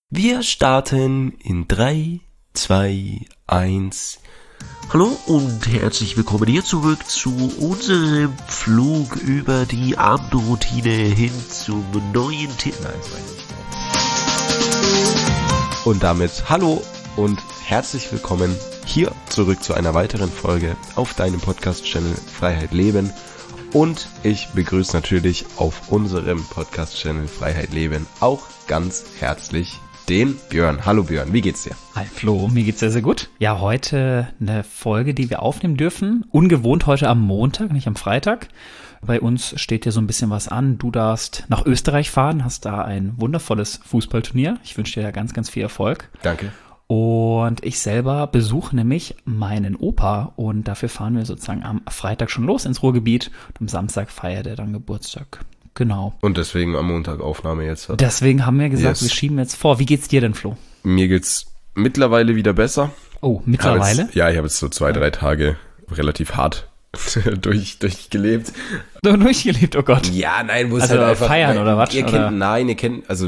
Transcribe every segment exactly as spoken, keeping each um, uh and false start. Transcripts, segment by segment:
Wir starten in drei, zwei, eins. Hallo und herzlich willkommen hier zurück zu unserem Flug über die Abendroutine hin zum neuen Thema. Und damit hallo und herzlich willkommen hier zurück zu einer weiteren Folge auf deinem Podcast-Channel Freiheit Leben. Und ich begrüße natürlich auf unserem Podcast-Channel Freiheit Leben auch ganz herzlich den Björn. Hallo Björn, wie geht's dir? Hi Flo, mir geht's sehr, sehr gut. Ja, heute eine Folge, die wir aufnehmen dürfen. Ungewohnt heute am Montag, nicht am Freitag. Bei uns steht ja so ein bisschen was an. Du darfst nach Österreich fahren, hast da ein wundervolles Fußballturnier. Ich wünsche dir da ganz, ganz viel Erfolg. Danke. Und ich selber besuche nämlich meinen Opa und dafür fahren wir sozusagen am Freitag schon los ins Ruhrgebiet und am Samstag feiert er dann Geburtstag. Genau. Und deswegen am Montag Aufnahme jetzt. Hat. Deswegen haben wir gesagt, yes. wir schieben jetzt vor. Wie geht's dir denn, Flo? Mir geht's mittlerweile wieder besser. Oh, mittlerweile? Jetzt, ja, ich habe jetzt so zwei, drei Tage relativ hart durch, durchgelebt. So durchgelebt, oh Gott. Ja, nein, muss also halt einfach feiern weil, oder was? Ihr kennt, oder? Nein, ihr kennt, also,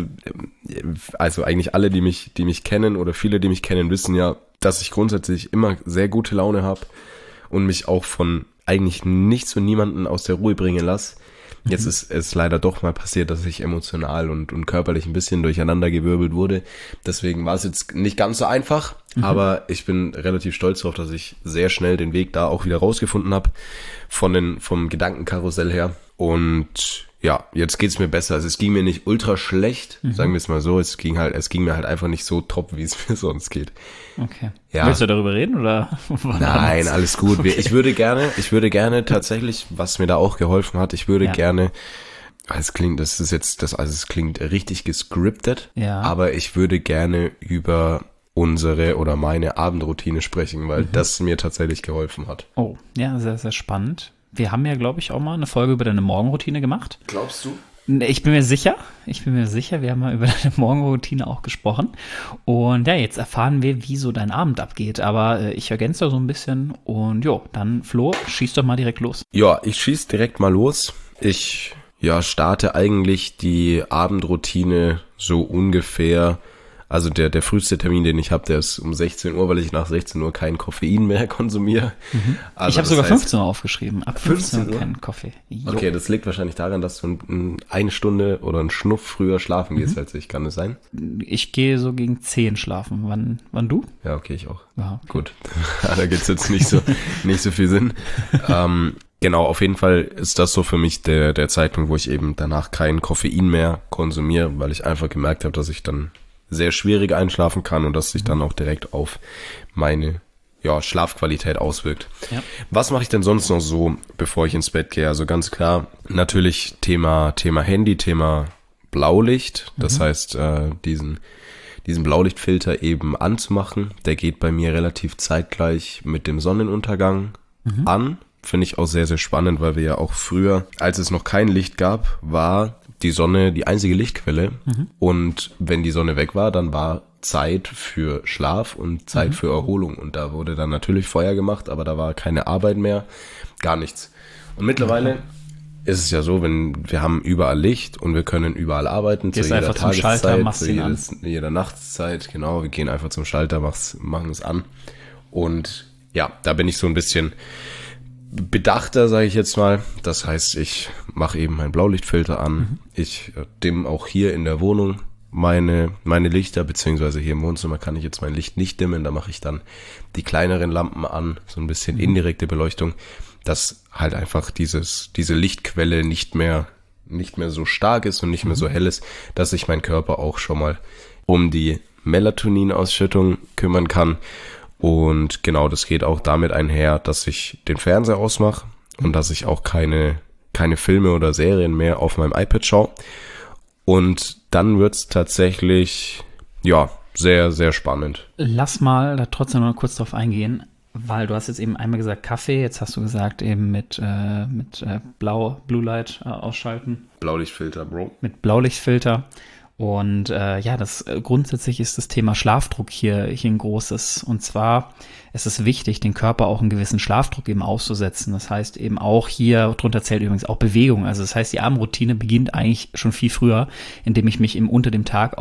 also eigentlich alle, die mich, die mich kennen oder viele, die mich kennen, wissen ja, dass ich grundsätzlich immer sehr gute Laune habe und mich auch von eigentlich nichts und niemanden aus der Ruhe bringen lasse. Jetzt ist es leider doch mal passiert, dass ich emotional und, und körperlich ein bisschen durcheinandergewirbelt wurde. Deswegen war es jetzt nicht ganz so einfach, mhm. aber ich bin relativ stolz darauf, dass ich sehr schnell den Weg da auch wieder rausgefunden habe von den, vom Gedankenkarussell her. Und ja, jetzt geht's mir besser. Also es ging mir nicht ultra schlecht, mhm. sagen wir es mal so. Es ging halt, es ging mir halt einfach nicht so top, wie es mir sonst geht. Okay. Ja. Willst du darüber reden oder? Nein, alles gut. Okay. Ich würde gerne, ich würde gerne tatsächlich, was mir da auch geholfen hat, ich würde ja. gerne, es klingt, das ist jetzt, das, also es klingt richtig gescriptet, ja. aber ich würde gerne über unsere oder meine Abendroutine sprechen, weil mhm. das mir tatsächlich geholfen hat. Oh, ja, sehr, sehr spannend. Wir haben ja, glaube ich, auch mal eine Folge über deine Morgenroutine gemacht. Glaubst du? Ich bin mir sicher, ich bin mir sicher, wir haben mal über deine Morgenroutine auch gesprochen. Und ja, jetzt erfahren wir, wie so dein Abend abgeht. Aber äh, ich ergänze da so ein bisschen. Und jo, dann Flo, schieß doch mal direkt los. Ja, ich schieß direkt mal los. Ich ja starte eigentlich die Abendroutine so ungefähr. Also der der früheste Termin, den ich habe, der ist um sechzehn Uhr, weil ich nach sechzehn Uhr kein Koffein mehr konsumiere. Mhm. Also ich habe sogar heißt, fünfzehn Uhr aufgeschrieben. Ab fünfzehn Uhr fünfzehn Uhr kein Kaffee. Jo. Okay, das liegt wahrscheinlich daran, dass du ein, eine Stunde oder einen Schnuff früher schlafen gehst mhm. als ich. Kann das sein? Ich gehe so gegen zehn schlafen. Wann wann du? Ja, okay, ich auch. Ja, okay. Gut. Da gibt's jetzt nicht so nicht so viel Sinn. ähm, Genau, auf jeden Fall ist das so für mich der der Zeitpunkt, wo ich eben danach kein Koffein mehr konsumiere, weil ich einfach gemerkt habe, dass ich dann sehr schwierig einschlafen kann und das sich dann auch direkt auf meine ja, Schlafqualität auswirkt. Ja. Was mache ich denn sonst noch so, bevor ich ins Bett gehe? Also ganz klar, natürlich Thema Thema Handy, Thema Blaulicht. Das mhm. heißt, äh, diesen diesen Blaulichtfilter eben anzumachen. Der geht bei mir relativ zeitgleich mit dem Sonnenuntergang mhm. an. Finde ich auch sehr, sehr spannend, weil wir ja auch früher, als es noch kein Licht gab, war die Sonne die einzige Lichtquelle. Mhm. Und wenn die Sonne weg war, dann war Zeit für Schlaf und Zeit mhm. für Erholung. Und da wurde dann natürlich Feuer gemacht, aber da war keine Arbeit mehr, gar nichts. Und mittlerweile mhm. ist es ja so, wenn wir haben überall Licht und wir können überall arbeiten, Gehst zu jeder Tageszeit, Schalter, zu jedes, jeder Nachtszeit. Genau, wir gehen einfach zum Schalter, machen es an. Und ja, da bin ich so ein bisschen bedachter, sage ich jetzt mal. Das heißt, ich mache eben meinen Blaulichtfilter an. Mhm. Ich dimme auch hier in der Wohnung meine meine Lichter, beziehungsweise hier im Wohnzimmer kann ich jetzt mein Licht nicht dimmen. Da mache ich dann die kleineren Lampen an, so ein bisschen mhm. indirekte Beleuchtung, dass halt einfach dieses diese Lichtquelle nicht mehr nicht mehr so stark ist und nicht mehr mhm. so hell ist, dass sich mein Körper auch schon mal um die Melatoninausschüttung kümmern kann. Und genau, das geht auch damit einher, dass ich den Fernseher ausmache und dass ich auch keine keine Filme oder Serien mehr auf meinem iPad schaue. Und dann wird's tatsächlich, ja, sehr, sehr spannend. Lass mal da trotzdem noch kurz drauf eingehen, weil du hast jetzt eben einmal gesagt Kaffee, jetzt hast du gesagt eben mit, äh, mit äh, Blau, Blue Light äh, ausschalten. Blaulichtfilter, Bro. Mit Blaulichtfilter. Und äh, ja, das äh, grundsätzlich ist das Thema Schlafdruck hier, hier ein großes. Und zwar ist es wichtig, den Körper auch einen gewissen Schlafdruck eben auszusetzen. Das heißt eben auch hier, drunter zählt übrigens auch Bewegung. Also das heißt, die Abendroutine beginnt eigentlich schon viel früher, indem ich mich eben unter dem Tag auch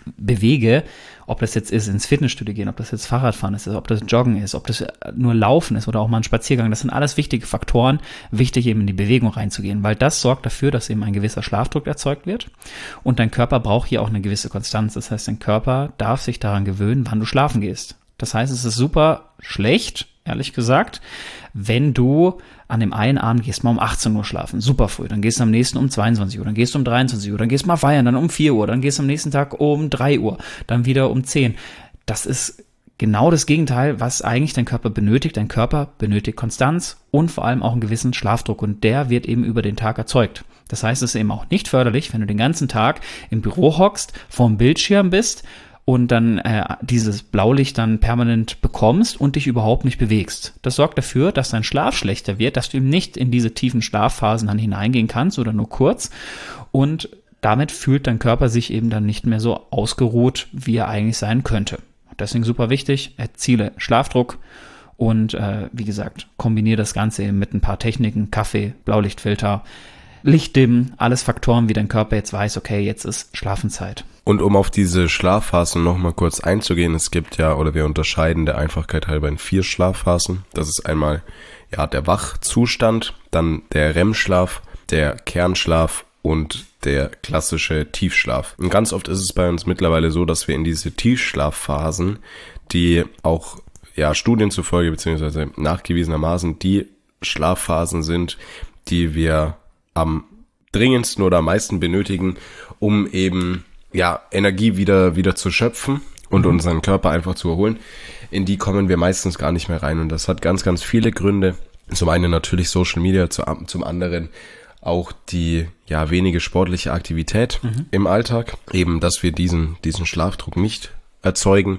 bewege, ob das jetzt ist ins Fitnessstudio gehen, ob das jetzt Fahrradfahren ist, ob das Joggen ist, ob das nur Laufen ist oder auch mal ein Spaziergang, das sind alles wichtige Faktoren, wichtig eben in die Bewegung reinzugehen, weil das sorgt dafür, dass eben ein gewisser Schlafdruck erzeugt wird und dein Körper braucht hier auch eine gewisse Konstanz, das heißt, dein Körper darf sich daran gewöhnen, wann du schlafen gehst. Das heißt, es ist super schlecht, ehrlich gesagt, wenn du an dem einen Abend gehst mal um achtzehn Uhr schlafen, super früh, dann gehst du am nächsten um zweiundzwanzig Uhr, dann gehst du um dreiundzwanzig Uhr, dann gehst du mal feiern, dann um vier Uhr, dann gehst du am nächsten Tag um drei Uhr, dann wieder um zehn. Das ist genau das Gegenteil, was eigentlich dein Körper benötigt. Dein Körper benötigt Konstanz und vor allem auch einen gewissen Schlafdruck und der wird eben über den Tag erzeugt. Das heißt, es ist eben auch nicht förderlich, wenn du den ganzen Tag im Büro hockst, vorm Bildschirm bist und dann äh, dieses Blaulicht dann permanent bekommst und dich überhaupt nicht bewegst. Das sorgt dafür, dass dein Schlaf schlechter wird, dass du eben nicht in diese tiefen Schlafphasen dann hineingehen kannst oder nur kurz und damit fühlt dein Körper sich eben dann nicht mehr so ausgeruht, wie er eigentlich sein könnte. Deswegen super wichtig, erziele Schlafdruck und äh, wie gesagt, kombiniere das Ganze eben mit ein paar Techniken, Kaffee, Blaulichtfilter, Lichtdimmen, alles Faktoren, wie dein Körper jetzt weiß, okay, jetzt ist Schlafenszeit. Und um auf diese Schlafphasen nochmal kurz einzugehen, es gibt ja, oder wir unterscheiden der Einfachkeit halber in vier Schlafphasen. Das ist einmal ja der Wachzustand, dann der R E M-Schlaf, der Kernschlaf und der klassische Tiefschlaf. Und ganz oft ist es bei uns mittlerweile so, dass wir in diese Tiefschlafphasen, die auch ja Studien zufolge beziehungsweise nachgewiesenermaßen die Schlafphasen sind, die wir am dringendsten oder am meisten benötigen, um eben ja Energie wieder wieder zu schöpfen und mhm. unseren Körper einfach zu erholen. In die kommen wir meistens gar nicht mehr rein und das hat ganz, ganz viele Gründe. Zum einen natürlich Social Media, zum anderen auch die ja wenige sportliche Aktivität mhm. im Alltag, eben, dass wir diesen diesen Schlafdruck nicht erzeugen.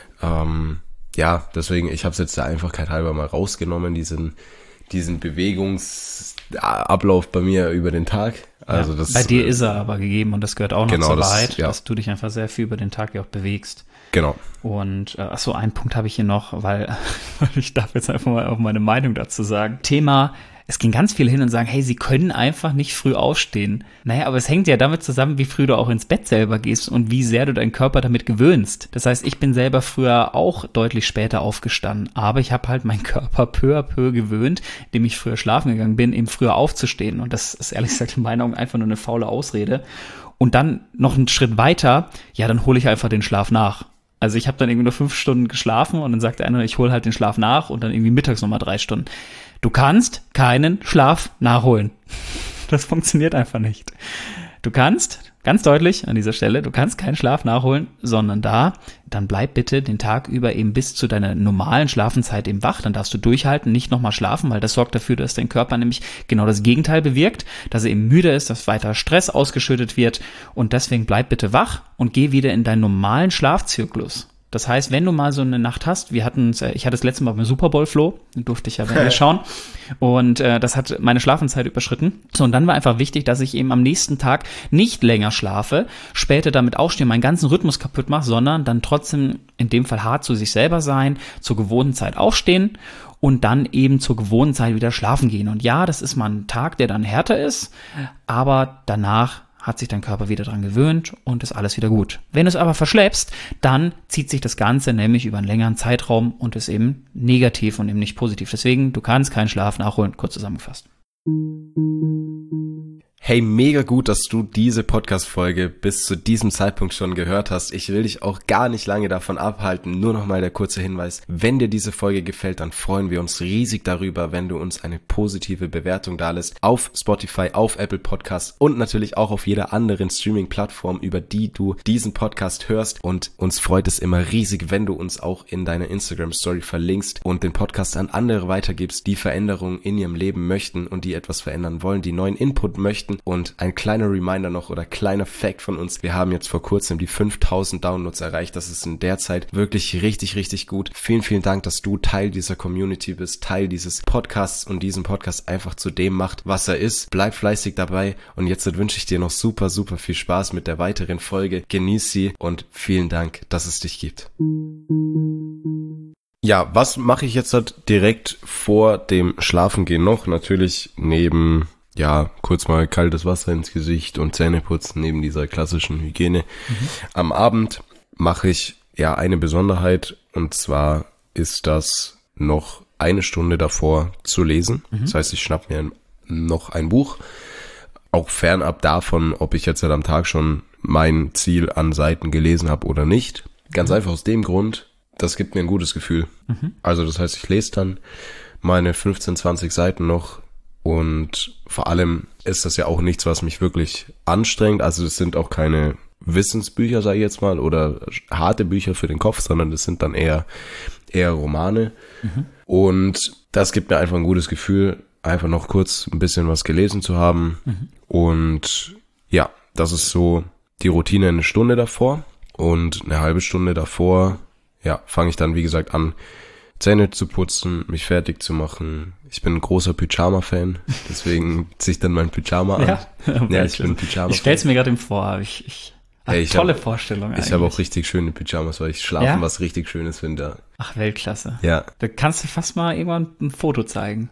Ähm, ja, deswegen, ich habe es jetzt der Einfachkeit halber mal rausgenommen, diesen diesen Bewegungsablauf bei mir über den Tag. Also ja, das bei dir ist er aber gegeben und das gehört auch noch genau, zur das, Wahrheit, ja. dass du dich einfach sehr viel über den Tag ja auch bewegst. Genau. Und äh, achso, einen Punkt habe ich hier noch, weil, weil ich darf jetzt einfach mal auch meine Meinung dazu sagen. Thema, es gehen ganz viele hin und sagen, hey, sie können einfach nicht früh aufstehen. Naja, aber es hängt ja damit zusammen, wie früh du auch ins Bett selber gehst und wie sehr du deinen Körper damit gewöhnst. Das heißt, ich bin selber früher auch deutlich später aufgestanden, aber ich habe halt meinen Körper peu à peu gewöhnt, indem ich früher schlafen gegangen bin, eben früher aufzustehen. Und das ist ehrlich gesagt in meinen Augen einfach nur eine faule Ausrede. Und dann noch einen Schritt weiter, ja, dann hole ich einfach den Schlaf nach. Also ich habe dann irgendwie nur fünf Stunden geschlafen und dann sagt der eine, ich hole halt den Schlaf nach und dann irgendwie mittags nochmal drei Stunden. Du kannst keinen Schlaf nachholen. Das funktioniert einfach nicht. Du kannst, ganz deutlich an dieser Stelle, du kannst keinen Schlaf nachholen, sondern da, dann bleib bitte den Tag über eben bis zu deiner normalen Schlafenszeit eben wach. Dann darfst du durchhalten, nicht nochmal schlafen, weil das sorgt dafür, dass dein Körper nämlich genau das Gegenteil bewirkt, dass er eben müde ist, dass weiter Stress ausgeschüttet wird und deswegen bleib bitte wach und geh wieder in deinen normalen Schlafzyklus. Das heißt, wenn du mal so eine Nacht hast, wir hatten, ich hatte das letzte Mal beim Super Bowl, Flo, durfte ich ja bei mir schauen und äh, das hat meine Schlafenszeit überschritten. So, und dann war einfach wichtig, dass ich eben am nächsten Tag nicht länger schlafe, später damit aufstehe, meinen ganzen Rhythmus kaputt mache, sondern dann trotzdem in dem Fall hart zu sich selber sein, zur gewohnten Zeit aufstehen und dann eben zur gewohnten Zeit wieder schlafen gehen. Und ja, das ist mal ein Tag, der dann härter ist, aber danach hat sich dein Körper wieder dran gewöhnt und ist alles wieder gut. Wenn du es aber verschleppst, dann zieht sich das Ganze nämlich über einen längeren Zeitraum und ist eben negativ und eben nicht positiv. Deswegen, du kannst keinen Schlaf nachholen, kurz zusammengefasst. Hey, mega gut, dass du diese Podcast-Folge bis zu diesem Zeitpunkt schon gehört hast. Ich will dich auch gar nicht lange davon abhalten. Nur nochmal der kurze Hinweis. Wenn dir diese Folge gefällt, dann freuen wir uns riesig darüber, wenn du uns eine positive Bewertung dalässt auf Spotify, auf Apple Podcasts und natürlich auch auf jeder anderen Streaming-Plattform, über die du diesen Podcast hörst. Und uns freut es immer riesig, wenn du uns auch in deiner Instagram-Story verlinkst und den Podcast an andere weitergibst, die Veränderungen in ihrem Leben möchten und die etwas verändern wollen, die neuen Input möchten. Und ein kleiner Reminder noch oder kleiner Fact von uns. Wir haben jetzt vor kurzem die fünftausend Downloads erreicht. Das ist in der Zeit wirklich richtig, richtig gut. Vielen, vielen Dank, dass du Teil dieser Community bist, Teil dieses Podcasts und diesen Podcast einfach zu dem macht, was er ist. Bleib fleißig dabei und jetzt wünsche ich dir noch super, super viel Spaß mit der weiteren Folge. Genieß sie und vielen Dank, dass es dich gibt. Ja, was mache ich jetzt halt direkt vor dem Schlafengehen noch? Natürlich neben ja, kurz mal kaltes Wasser ins Gesicht und Zähne putzen, neben dieser klassischen Hygiene. Mhm. Am Abend mache ich ja eine Besonderheit, und zwar ist das noch eine Stunde davor zu lesen. Mhm. Das heißt, ich schnapp mir noch ein Buch, auch fernab davon, ob ich jetzt halt am Tag schon mein Ziel an Seiten gelesen habe oder nicht. Ganz mhm. einfach aus dem Grund, das gibt mir ein gutes Gefühl. Mhm. Also das heißt, ich lese dann meine fünfzehn, zwanzig Seiten noch. Und vor allem ist das ja auch nichts, was mich wirklich anstrengt. Also das sind auch keine Wissensbücher, sage ich jetzt mal, oder harte Bücher für den Kopf, sondern das sind dann eher, eher Romane. Mhm. Und das gibt mir einfach ein gutes Gefühl, einfach noch kurz ein bisschen was gelesen zu haben. Mhm. Und ja, das ist so die Routine eine Stunde davor. Und eine halbe Stunde davor, ja, fange ich dann, wie gesagt, an, Zähne zu putzen, mich fertig zu machen. Ich bin ein großer Pyjama-Fan, deswegen ziehe ich dann mein Pyjama an. Ja, ja ich bin ein Pyjama-Fan. Ich stell's mir gerade vor, ich, ich Hey, ich tolle hab, Vorstellung eigentlich. Ich habe auch richtig schöne Pyjamas, weil ich schlafen ja? was richtig Schönes finde. Ach, Weltklasse. Ja. Da kannst du fast mal irgendwann ein Foto zeigen.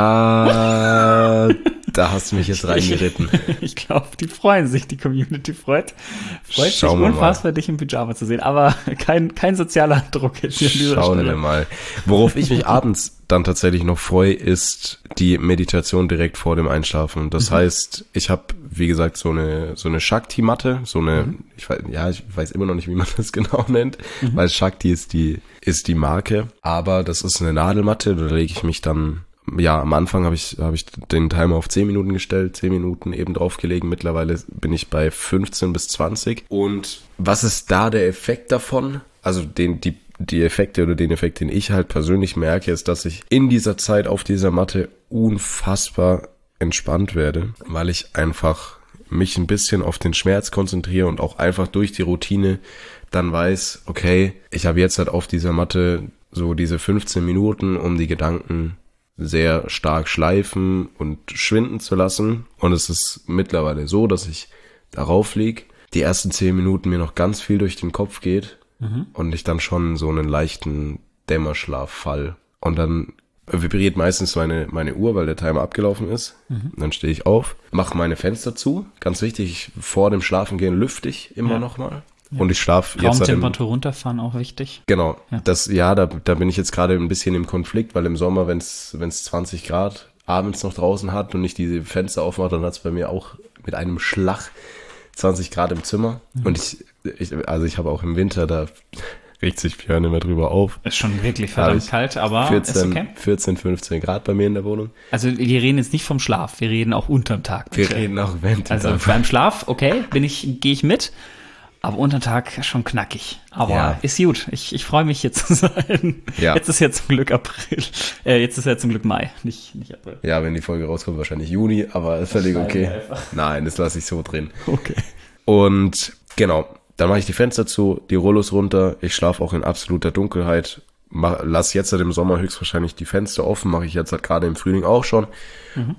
Ja, da hast du mich jetzt reingeritten. Ich, ich glaube, die freuen sich, die Community freut, freut sich unfassbar, dich im Pyjama zu sehen. Aber kein, kein sozialer Druck jetzt hier an dieser Schauen Stelle. wir mal. Worauf ich mich abends dann tatsächlich noch freue, ist die Meditation direkt vor dem Einschlafen. Das mhm. heißt, ich habe, wie gesagt, so eine so eine Shakti-Matte, so eine, mhm. ich weiß, ja, ich weiß immer noch nicht, wie man das genau nennt, mhm. weil Shakti ist die ist die Marke, aber das ist eine Nadelmatte, da lege ich mich dann, ja, am Anfang habe ich habe ich den Timer auf zehn Minuten gestellt, zehn Minuten eben draufgelegen, mittlerweile bin ich bei fünfzehn bis zwanzig. Und was ist da der Effekt davon? Also den die die Effekte oder den Effekt, den ich halt persönlich merke, ist, dass ich in dieser Zeit auf dieser Matte unfassbar entspannt werde, weil ich einfach mich ein bisschen auf den Schmerz konzentriere und auch einfach durch die Routine dann weiß, okay, ich habe jetzt halt auf dieser Matte so diese fünfzehn Minuten, um die Gedanken sehr stark schleifen und schwinden zu lassen. Und es ist mittlerweile so, dass ich darauf liege, die ersten zehn Minuten mir noch ganz viel durch den Kopf geht mhm. und ich dann schon so einen leichten Dämmerschlaf fall. Und dann vibriert meistens meine meine Uhr, weil der Timer abgelaufen ist. Mhm. Dann stehe ich auf, mache meine Fenster zu. Ganz wichtig, vor dem Schlafengehen lüfte ich immer ja. noch mal. Ja. Und ich schlafe jetzt. Raumtemperatur runterfahren, auch wichtig. Genau. Ja, das, ja da, da bin ich jetzt gerade ein bisschen im Konflikt, weil im Sommer, wenn es wenn es zwanzig Grad abends noch draußen hat und ich diese Fenster aufmache, dann hat es bei mir auch mit einem Schlag zwanzig Grad im Zimmer. Mhm. Und ich, ich, also ich habe auch im Winter, da regt sich Björn immer drüber auf. Ist schon wirklich verdammt kalt, aber vierzehn, ist okay. vierzehn, fünfzehn Grad bei mir in der Wohnung. Also wir reden jetzt nicht vom Schlaf, wir reden auch unterm Tag. Wir reden auch während dem Also Tag. Beim Schlaf, okay, bin ich, gehe ich mit, aber unterm Tag schon knackig. Aber ja. ist gut, ich, ich freue mich hier zu sein. Ja. Jetzt ist ja zum Glück April, äh, jetzt ist ja zum Glück Mai, nicht, nicht April. Ja, wenn die Folge rauskommt, wahrscheinlich Juni, aber ist völlig okay. Nein, das lasse ich so drin. Okay. Und genau, dann mache ich die Fenster zu, die Rollos runter, ich schlafe auch in absoluter Dunkelheit, mach, lass jetzt halt im Sommer höchstwahrscheinlich die Fenster offen, mache ich jetzt halt gerade im Frühling auch schon. Mhm.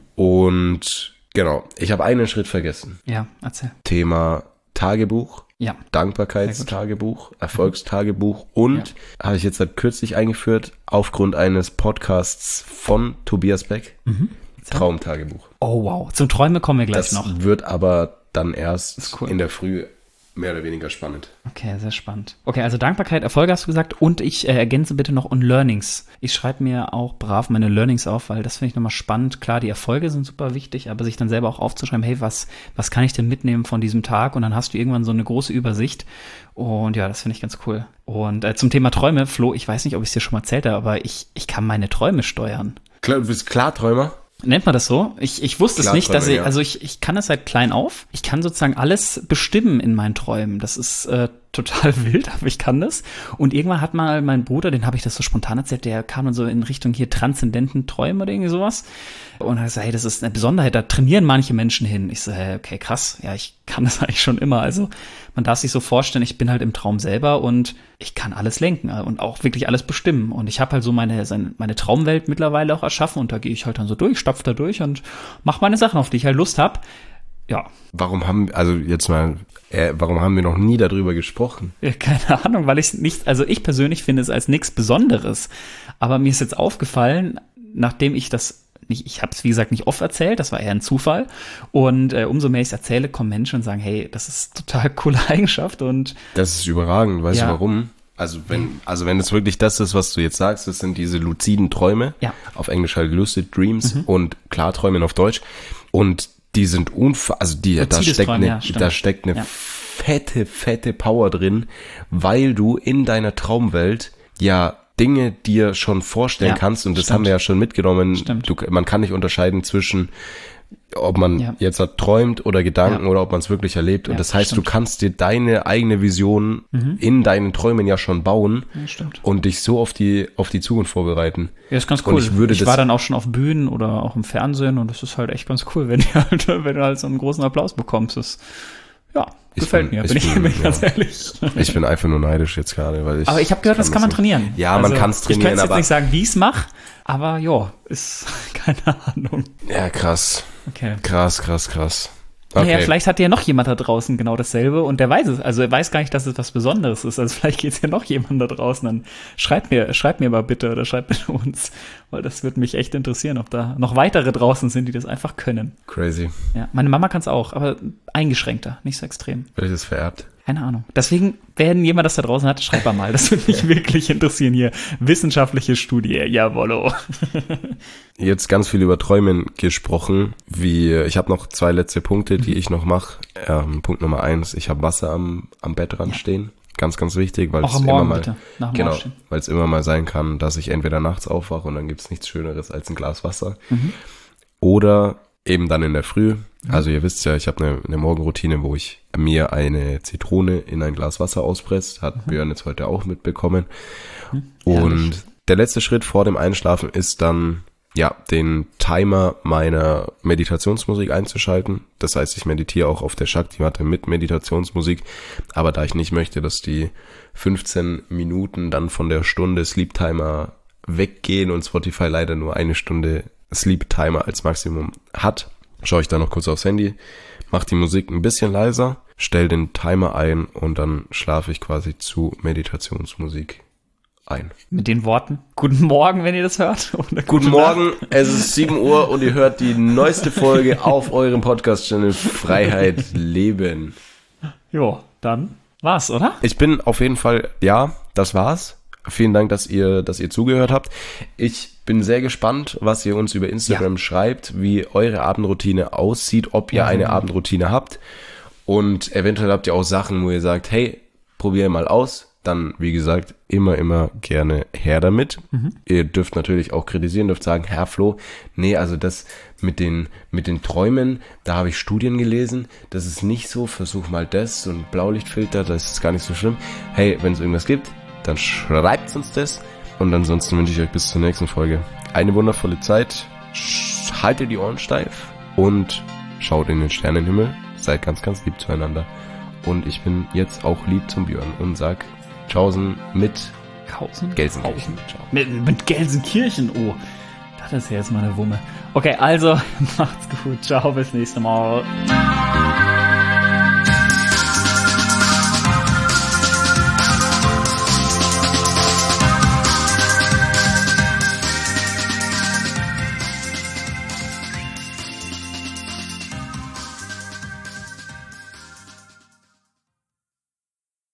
Und genau, ich habe einen Schritt vergessen. Ja, erzähl. Thema Tagebuch, ja. Dankbarkeitstagebuch, Erfolgstagebuch und ja. habe ich jetzt halt kürzlich eingeführt, aufgrund eines Podcasts von Tobias Beck, mhm. Traumtagebuch. Oh wow, zum Träume kommen wir gleich das noch. Das wird aber dann erst cool. in der Früh mehr oder weniger spannend. Okay, sehr spannend. Okay, also Dankbarkeit, Erfolge hast du gesagt und ich äh, ergänze bitte noch und Learnings. Ich schreibe mir auch brav meine Learnings auf, weil das finde ich nochmal spannend. Klar, die Erfolge sind super wichtig, aber sich dann selber auch aufzuschreiben, hey, was was kann ich denn mitnehmen von diesem Tag? Und dann hast du irgendwann so eine große Übersicht. Und ja, das finde ich ganz cool. Und äh, zum Thema Träume, Flo, ich weiß nicht, ob ich es dir schon mal erzählt habe, aber ich ich kann meine Träume steuern. Klar, du bist Klarträumer? Nennt man das so? Ich, ich wusste es nicht, dass ich, also ich, ich kann es seit klein auf. Ich kann sozusagen alles bestimmen in meinen Träumen. Das ist äh, total wild, aber ich kann das. Und irgendwann hat mal mein Bruder, den habe ich das so spontan erzählt, der kam dann so in Richtung hier transzendenten Träume oder irgendwie sowas. Und er sagt, hey, das ist eine Besonderheit, da trainieren manche Menschen hin. Ich so, hey, okay, krass, ja, ich kann das eigentlich schon immer. Also man darf sich so vorstellen, ich bin halt im Traum selber und ich kann alles lenken und auch wirklich alles bestimmen. Und ich habe halt so meine, meine Traumwelt mittlerweile auch erschaffen und da gehe ich halt dann so durch, stapf da durch und mache meine Sachen, auf die ich halt Lust habe. Ja. Warum haben, also jetzt mal, äh, warum haben wir noch nie darüber gesprochen? Ja, keine Ahnung, weil ich nicht, also ich persönlich finde es als nichts Besonderes. Aber mir ist jetzt aufgefallen, nachdem ich das nicht, ich habe es wie gesagt nicht oft erzählt, das war eher ein Zufall. Und äh, umso mehr ich es erzähle, kommen Menschen und sagen, hey, das ist total coole Eigenschaft. Und das ist überragend, weißt Ja. du warum? Also wenn, also wenn es wirklich das ist, was du jetzt sagst, das sind diese luziden Träume, Ja. auf Englisch halt Lucid Dreams und Klarträumen auf Deutsch. Und die sind unfassbar, also die, da Luzides steckt Träumen, eine, ja, stimmt. da steckt eine Ja. fette, fette Power drin, weil du in deiner Traumwelt ja Dinge dir schon vorstellen Ja, kannst, und das stimmt. haben wir ja schon mitgenommen. Stimmt. Du, man kann nicht unterscheiden zwischen, ob man Ja. jetzt halt träumt oder Gedanken Ja. oder ob man es wirklich erlebt. Und Ja, das heißt, stimmt. du kannst dir deine eigene Vision in deinen Träumen ja schon bauen Ja, stimmt. und dich so auf die auf die Zukunft vorbereiten. Ja, ist ganz Und cool. ich würde das- war dann auch schon auf Bühnen oder auch im Fernsehen und das ist halt echt ganz cool, wenn du halt, wenn du halt so einen großen Applaus bekommst. Das, ja, Ich gefällt bin- mir, ich bin ich, bin- bin ich ganz ja. ehrlich. Ich bin einfach nur neidisch jetzt gerade, weil ich. Aber ich habe gehört, das kann man nicht. trainieren. Ja, man kann's Ich trainieren, kann jetzt aber nicht sagen, wie ich es mache, aber ja, ist keine Ahnung. Ja, krass, Okay. krass, krass, krass. Okay. Ja, Okay. vielleicht hat ja noch jemand da draußen genau dasselbe und der weiß es. Also er weiß gar nicht, dass es was Besonderes ist. Also vielleicht geht's ja noch jemand da draußen. Dann schreibt mir, schreibt mir mal bitte oder schreibt bitte uns, weil das würde mich echt interessieren, ob da noch weitere draußen sind, die das einfach können. Crazy. Ja, meine Mama kann es auch, aber eingeschränkter, nicht so extrem. Wird das vererbt? Keine Ahnung. Deswegen, wenn jemand das da draußen hat, schreibt mal mal. Das würde mich wirklich interessieren hier. Wissenschaftliche Studie, jawollo. Jetzt ganz viel über Träumen gesprochen. Wie ich habe noch zwei letzte Punkte, die ich noch mache. Ähm, Punkt Nummer eins: Ich habe Wasser am am Bettrand Ja. stehen. Ganz, ganz wichtig, weil Auch es am immer Morgen mal bitte, nach dem genau, Aufstehen. weil es immer mal sein kann, dass ich entweder nachts aufwache und dann gibt's nichts Schöneres als ein Glas Wasser, Mhm. oder eben dann in der Früh. Also ihr wisst ja, ich habe eine, eine Morgenroutine, wo ich mir eine Zitrone in ein Glas Wasser auspresst. Hat Björn jetzt heute auch mitbekommen. Und Herrlich. der letzte Schritt vor dem Einschlafen ist dann, ja, den Timer meiner Meditationsmusik einzuschalten. Das heißt, ich meditiere auch auf der Shakti-Matte mit Meditationsmusik. Aber da ich nicht möchte, dass die fünfzehn Minuten dann von der Stunde Sleep Timer weggehen und Spotify leider nur eine Stunde Sleep Timer als Maximum hat, schaue ich da noch kurz aufs Handy, mache die Musik ein bisschen leiser, stelle den Timer ein und dann schlafe ich quasi zu Meditationsmusik ein. Mit den Worten, guten Morgen, wenn ihr das hört. Oder Guten gute Morgen, es ist sieben Uhr und ihr hört die neueste Folge auf eurem Podcast-Channel Freiheit Leben. Nacht. Jo, dann war's, oder? Ich bin auf jeden Fall, ja, das war's. Vielen Dank, dass ihr, dass ihr zugehört habt. Ich bin sehr gespannt, was ihr uns über Instagram Ja. schreibt, wie eure Abendroutine aussieht, ob ihr eine Abendroutine habt. Und eventuell habt ihr auch Sachen, wo ihr sagt, hey, probier mal aus. Dann, wie gesagt, immer, immer gerne her damit. Ihr dürft natürlich auch kritisieren, dürft sagen, Herr Flo, nee, also das mit den, mit den Träumen, da habe ich Studien gelesen, das ist nicht so, versuch mal das und Blaulichtfilter, das ist gar nicht so schlimm. Hey, wenn es irgendwas gibt, dann schreibt uns das. Und ansonsten wünsche ich euch bis zur nächsten Folge eine wundervolle Zeit. Sch- Haltet die Ohren steif und schaut in den Sternenhimmel. Seid ganz, ganz lieb zueinander. Und ich bin jetzt auch lieb zum Björn und sag Tschaußen mit Kausen? Gelsenkirchen. Ciao. Mit, mit Gelsenkirchen, oh. Das ist ja jetzt mal eine Wumme. Okay, also, macht's gut. Ciao, bis nächste Mal.